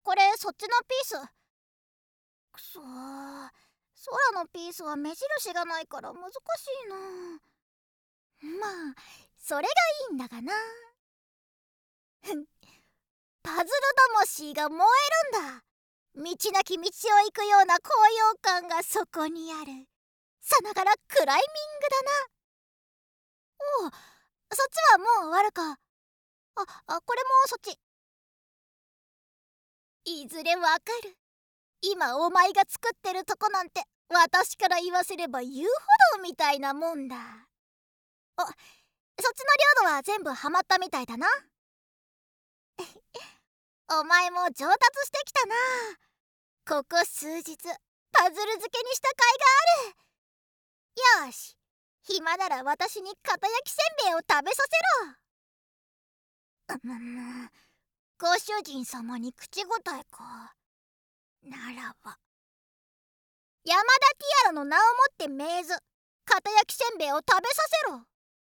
これそっちのピース。くそー、空のピースは目印がないから難しいな。まあそれがいいんだがな。パズル魂が燃えるんだ。道なき道を行くような高揚感がそこにある。さながらクライミングだな。おう、そっちはもう終わるか。これもそっち。いずれわかる。今お前が作ってるとこなんて私から言わせれば遊歩道みたいなもんだ。そっちの領土は全部ハマったみたいだな。お前も上達してきたな。ここ数日パズル漬けにした甲斐がある。よし、暇なら私に片焼きせんべいを食べさせろ。ご主人様に口答えか。ならば山田ティアラの名をもって命ず、片焼きせんべいを食べさせろ。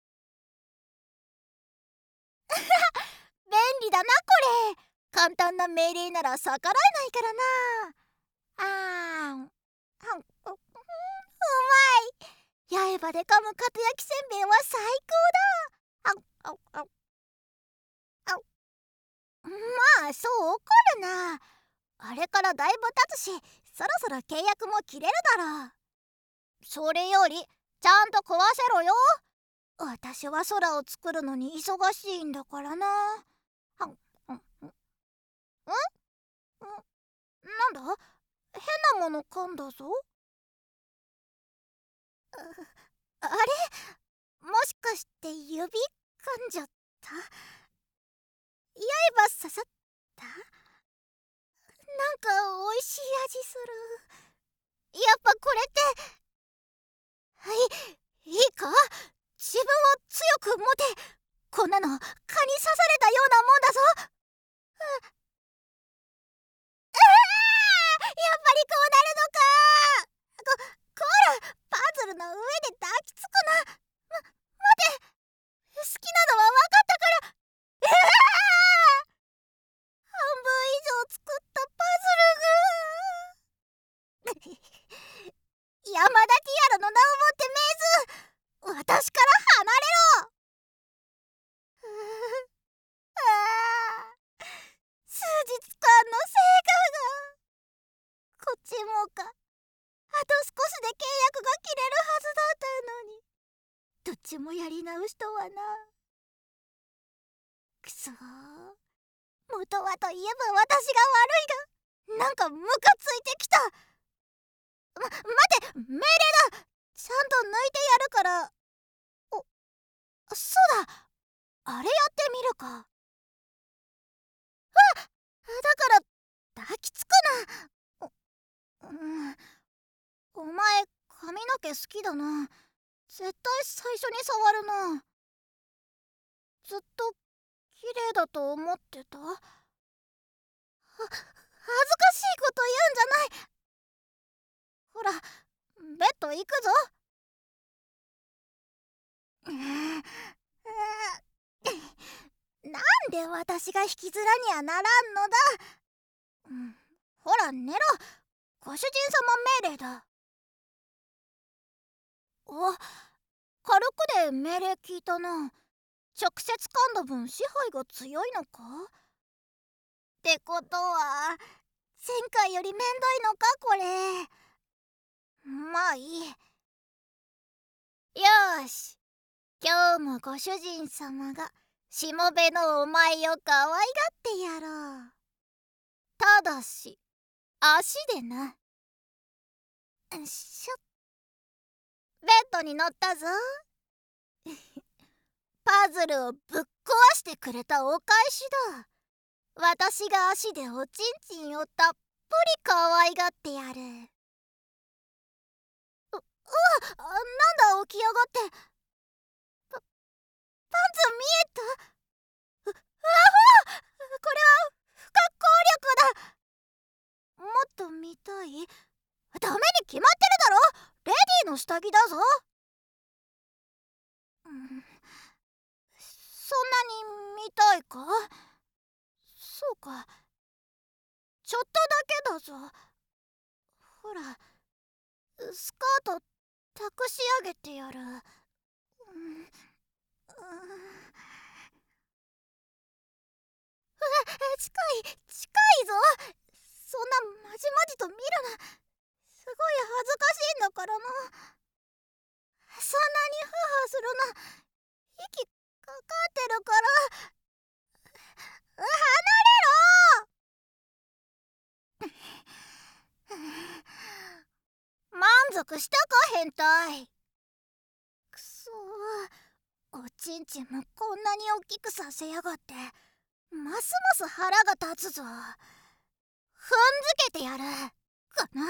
便利だなこれ。簡単な命令なら逆らえないからな。うまい。刃で噛む片焼きせんべいは最高だ。まあそう怒るな。あれからだいぶ経つし、そろそろ契約も切れるだろう。それよりちゃんと壊せろよ。私は空を作るのに忙しいんだからな。なんだ、変なもの噛んだぞ。あれ、もしかして指噛んじゃった？刃刺さった？なんか美味しい味する。やっぱこれっていいか、自分を強く持て。こんなの蚊に刺されたようなもんだぞ。やっぱりこうなるのか。こら、パズルの上で抱きつくな。待て、好きなのは分かったから。半分以上作ったパズルが山田ティアラの名をもって命ず、私から離れろ。数日間の成果が、こっちもか。あと少しで契約が切れるはずだったのに、どっちもやり直しとはな。くそー、元はといえば私が悪いが、なんかムカついてきた。待て、命令だ。ちゃんと抜いてやるから。そうだ、あれやってみるか。だから抱きつくな。お前髪の毛好きだな。絶対最初に触るな。ずっと綺麗だと思ってた。恥ずかしいこと言うんじゃない。ほら、ベッド行くぞ。なんで私が引きずらにはならんのだ。ほら寝ろ。ご主人様命令だ。軽くで命令聞いたな。直接噛んだ分支配が強いのか。ってことは前回よりめんどいのかこれ。まあいい。よし、今日もご主人様がしもべのお前を可愛がってやろう。ただし足でな。しょ。ベッドに乗ったぞ。パズルをぶっ壊してくれたお返しだ。私が足でおちんちんをたっぷり可愛がってやる。なんだ起き上がって。パンツ見えた。これは不可抗力だ。もっと見たい？ダメに決まってるだろ。レディーの下着だぞ。そんなに見たいか。そうか、 ちょっとだけだぞ。ほら、スカート託し上げてやる。近近いぞ。そんなまじまじと見るな。すごい恥ずかしいんだからな。そんなにハハするな。息かかってるから。離れろ。満足したか、変態。くそー、おちんちんもこんなに大きくさせやがって、ますます腹が立つぞ。踏んづけてやる。この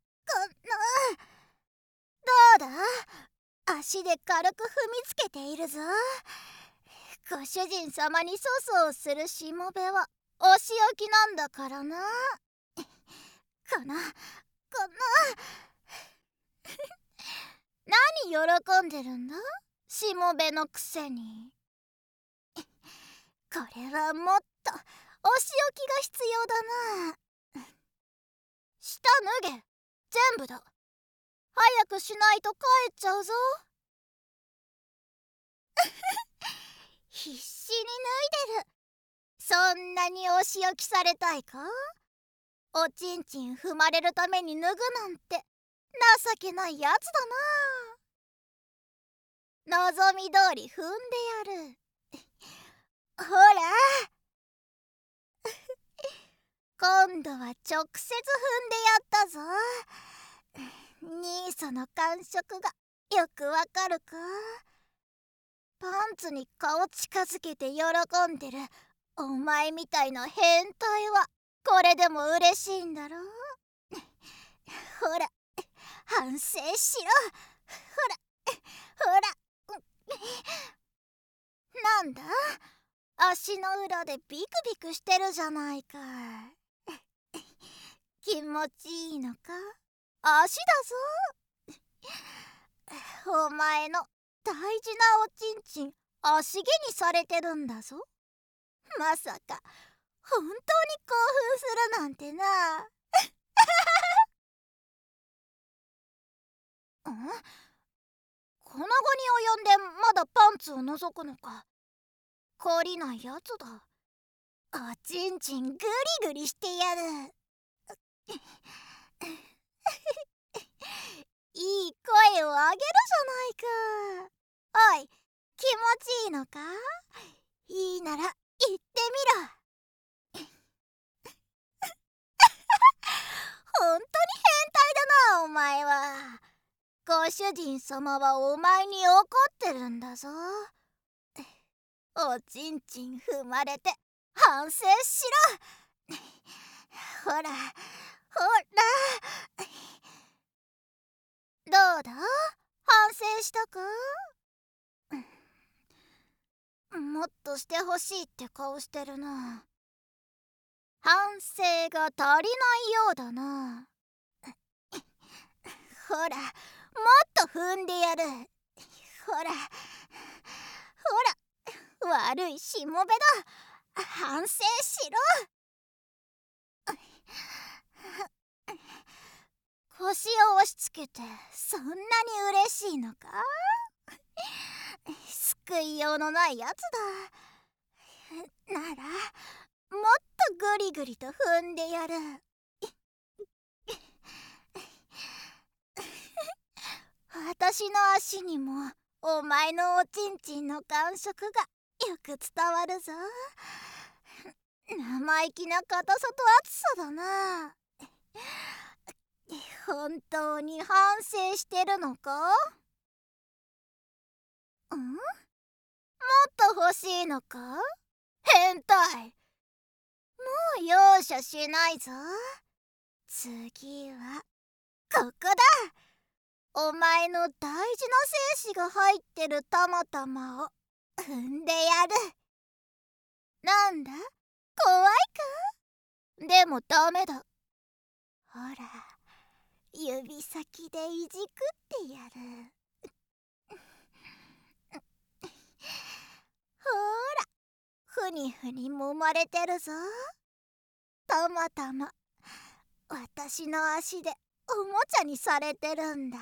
どうだ、足で軽く踏みつけているぞ。ご主人様に粗相するしもべはお仕置きなんだからな。この何喜んでるんだ、しもべのくせに。これはもっとお仕置きが必要だな。下脱げ、全部だ。早くしないと帰っちゃうぞ。必死に脱いでる。そんなにお仕置きされたいか？おちんちん踏まれるために脱ぐなんて情けないやつだな。望み通り踏んでやる。ほら今度は直接踏んでやったぞ。兄さんの感触がよくわかるか？パンツに顔近づけて喜んでるお前みたいな変態はこれでも嬉しいんだろ？ほら、反省しろ。ほらなんだ、足の裏でビクビクしてるじゃないか。気持ちいいのか？足だぞ。お前の大事なおちんちん足毛にされてるんだぞ。まさか本当に興奮するなんてな。この期に及んでまだパンツを覗くのか。懲りないやつだ。おちんちんグリグリしてやる。いい声をあげるじゃないか。おい、気持ちいいのか？いいなら言ってみろ。本当に変態だな、お前は。ご主人様はお前に怒ってるんだぞ。おちんちん踏まれて反省しろ。ほらどうだ、反省したか？もっとしてほしいって顔してるな。反省が足りないようだな。ほら、もっと踏んでやる。ほら悪いしもべだ。反省しろ。腰を押し付けてそんなに嬉しいのか？救いようのないやつだ。ならもっとグリグリと踏んでやる。私の足にもお前のおちんちんの感触がよく伝わるぞ。生意気な硬さと熱さだな。本当に反省してるのか？もっと欲しいのか？変態。もう容赦しないぞ。次はここだ。お前の大事な精子が入ってるたまたまを踏んでやる。なんだ、怖いか？でもダメだ。ほら、指先でいじくってやる。ほら、ふにふに揉まれてるぞ。たまたま私の足でおもちゃにされてるんだ。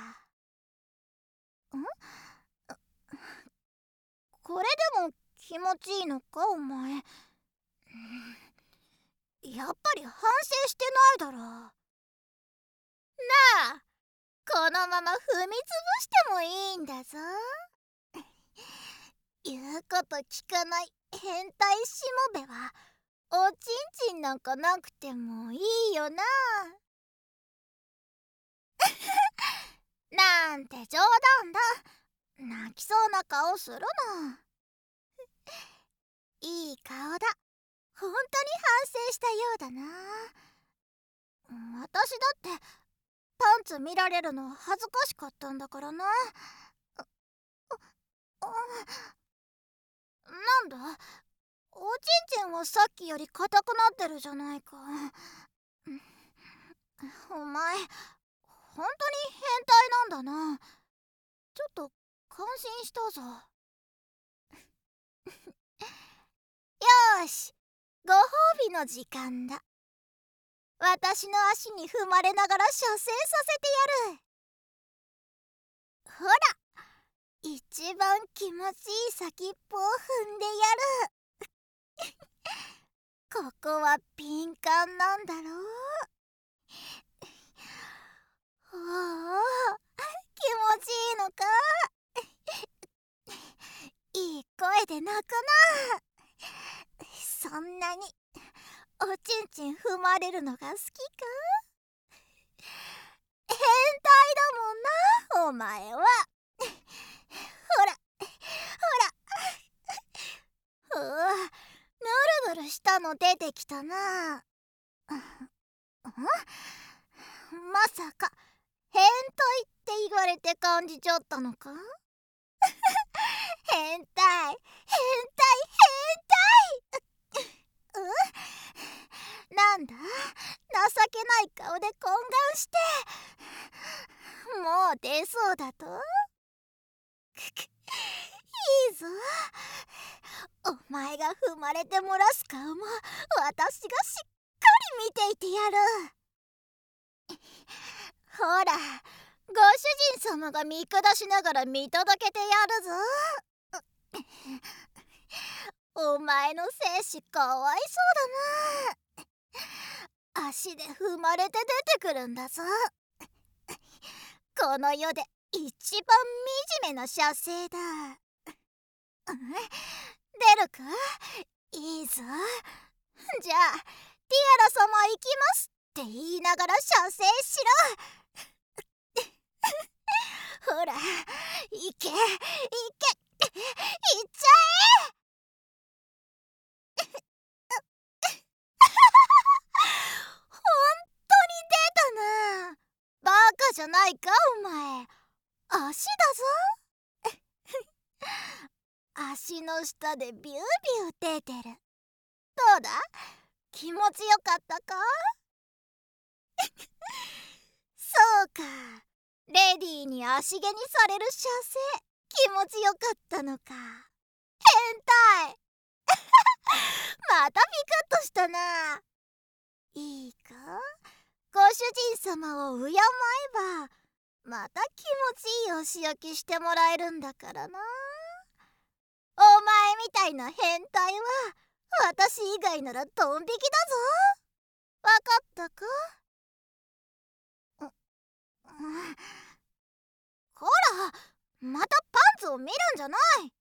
これでも気持ちいいのかお前。やっぱり反省してないだろ。なあ、このまま踏みつぶしてもいいんだぞ。言うこと聞かない変態しもべはおちんちんなんかなくてもいいよな。なんて冗談だ。泣きそうな顔するな。いい顔だ。本当に反省したようだな。私だってパンツ見られるの恥ずかしかったんだからな。なんだ、おちんちんはさっきより硬くなってるじゃないか。お前本当に変態なんだな。ちょっと感心したぞ。よーし、ご褒美の時間だ。私の足に踏まれながら射精させてやる。ほら、一番気持ちいい先っぽを踏んでやる。ここは敏感なんだろう。おお、気持ちいいのか。いい声で泣くな。そんなにおちんちん踏まれるのが好きか。変態だもんなお前は。ほらほら、ぬるぬるしたの出てきたな。まさか変態って言われて感じちゃったのか。変態なんだ、情けない顔で懇願してもう出そうだと。いいぞ、お前が踏まれて漏らす顔も私がしっかり見ていてやる。ほら、ご主人様が見下しながら見届けてやるぞ。お前の精子かわいそうだな。足で踏まれて出てくるんだぞ。この世で一番惨めな射精だ。出るか。いいぞ。じゃあティアラ様行きますって言いながら射精しろ。ほら、行け行っちゃえ。ほんとに出たな。バカじゃないかお前。足だぞ。足の下でビュービュー出てる。どうだ、気持ちよかったか。そうか、レディーに足毛にされる射精、気持ちよかったのか。変態。またピクッとしたな。いいか、ご主人様を敬えばまた気持ちいいお仕置きしてもらえるんだからな。お前みたいな変態は私以外ならドン引きだぞ。わかったか。こら、またパンツを見るんじゃない。